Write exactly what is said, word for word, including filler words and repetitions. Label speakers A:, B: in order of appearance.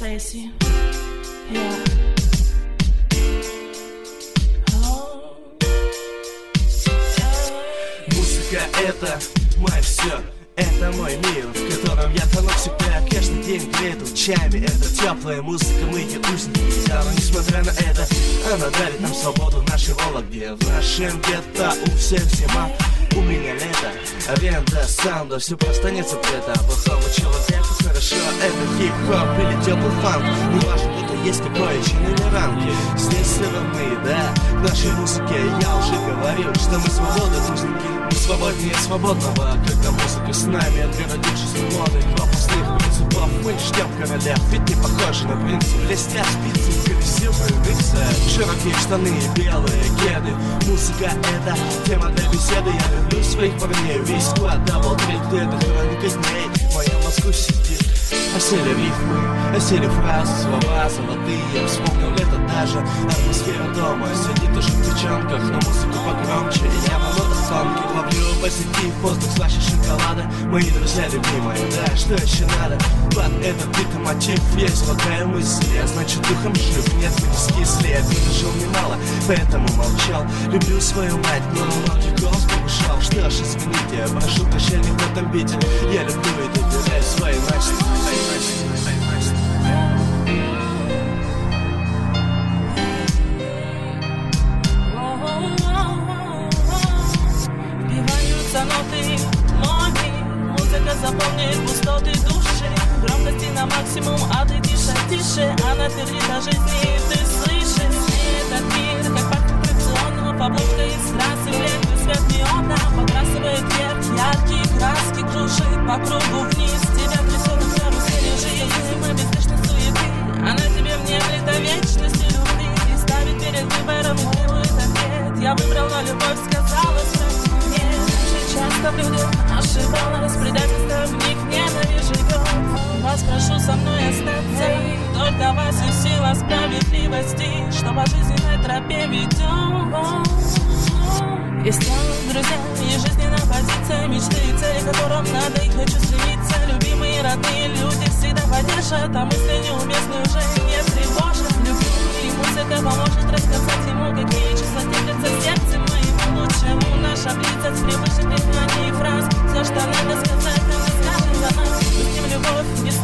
A: Stacy. Yeah. Oh. Yeah.
B: Музыка — это мое все. Это мой мир, в котором я тону всегда. Каждый день греет лучами. Это теплая музыка, мы ее узники. Но несмотря на это, она дарит нам свободу в нашей Вологде. В нашем гетто у всех зима, у меня лето. Аренда, саунда, все просто нет запрета. Плохому человеку хорошо, это хип-хоп или теплый фанк. Не важно, кто-то есть какой, чин или ранг. Здесь все равны, да. В нашей музыке я уже говорил, что мы свободоузники. Мы свободнее свободного, когда музыка с нами, отгородившись от моды пропускных принципов. Мы ждем королев, ведь не похожи на принцип. Блестят спицы, красивые лица, широкие штаны, белые кеды. Музыка — это тема для беседы. Я люблю своих парней, весь склад дабл-трик. Это хроника дней, в моем мозгу сидит. Осели рифмы, осели фразы, слова золотые. Вспомнил лето даже, атмосфера дома. Сидит уже в печенках, но музыку погромче. Я на нотах тонких ловлю позитив, воздух слаще шоколада. Мои друзья любимые, да, что еще надо? Под этот бит и мотив есть золотая мысль. Я, значит, духом жив, нет, низкий след. Не жил немало, поэтому молчал. Люблю свою мать, но молчит голос помешал. Что ж, извините, прошу прощения в этом бите. Я люблю и доверяю своей Насте.
A: Вбиваются ноты мои, музыка заполняет пустоты души. Громкости на максимум, а ты тише, тише. Она твердит о жизни, ты слышишь. Этот мир, как парк аттракционов, обложка из трассы, бледный свет неона подбрасывает вверх, яркие краски кружит по кругу вниз. Тебя трясет в карусели жизни, мы безлишной суеты. Она тебе внемлет о вечности любви и ставит перед выбором требует ответ. Я выбрал, но любовь сказала сразу нет. Часто в людях ошибалась, предательство в них ненавижу живет. Вас прошу со мной остаться, только вас и сила справедливости, что по жизненной тропе ведем. И станут друзья, и жизненная позиция, мечты и цели, которым надо и хочу стремиться. Любимые, родные люди всегда поддержат, а мысли неуместные уже не тревожат. Люблю, и музыка поможет рассказать ему, какие числа теплятся в сердце моему лучшему. Наша близость превыше признаний фраз. Все, что надо сказать, нам скажем за нас. С ним любовь, без